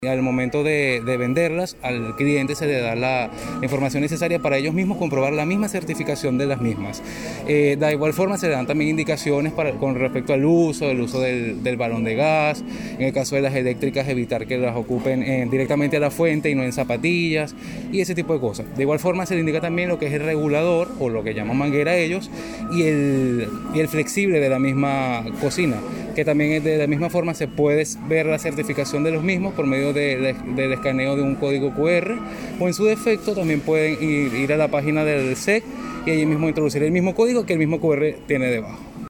Al momento de venderlas, al cliente se le da la información necesaria para ellos mismos comprobar la misma certificación de las mismas. De igual forma se le dan también indicaciones con respecto al uso, el uso del balón de gas. En el caso de las eléctricas, evitar que las ocupen directamente a la fuente y no en zapatillas y ese tipo de cosas. De igual forma se le indica también lo que es el regulador o lo que llaman manguera ellos y el flexible de la misma cocina, que también de la misma forma se puede ver la certificación de los mismos por medio del escaneo de un código QR, o en su defecto también pueden ir a la página del SEC y allí mismo introducir el mismo código que el mismo QR tiene debajo.